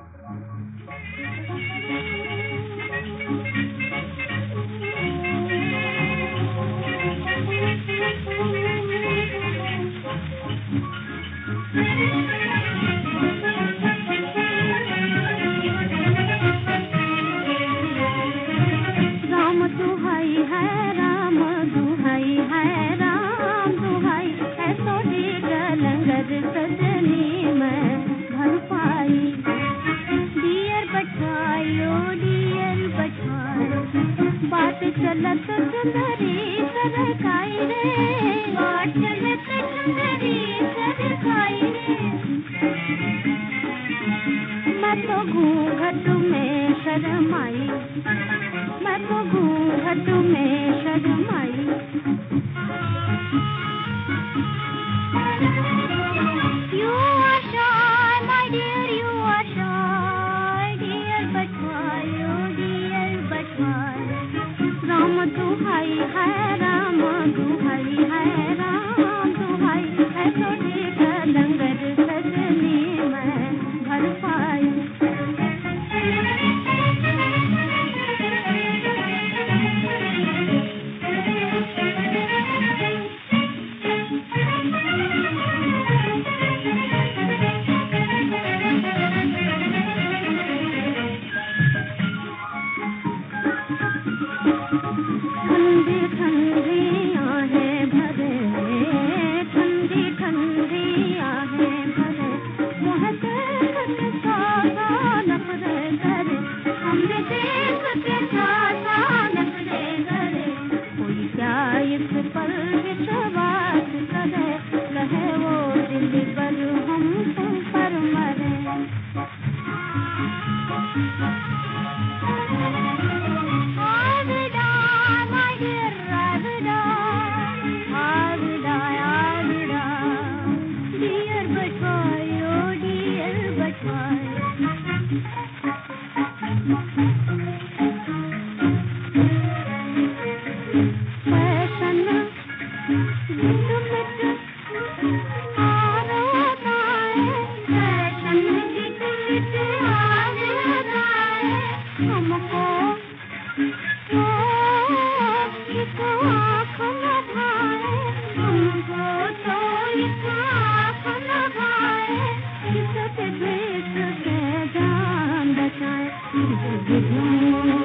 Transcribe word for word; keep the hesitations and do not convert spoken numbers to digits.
चलत चुनरी सरकाई रे, बाट चलत चुनरी सरकाई रे। मैं तो घूंघट में शर्माई, मैं तो घूंघट में शर्माई। You are shy, my dear, you are shy, dear but why, oh dear but why। Ram दुहाई है, राम दुहाई है, राम दुहाई है, छोटे का लंगर सजनी मैं भर पाई। ठंडी ठंडी आहें भरे, ठंडी ठंडी आहें भरे, मुँह देख के सासा नखरे करे, हमने देख के सासा नखरे करे। कोई क्या इस पर विश्वास करे, कहे वो दिल पर हम तुम पर मरे। Thank you.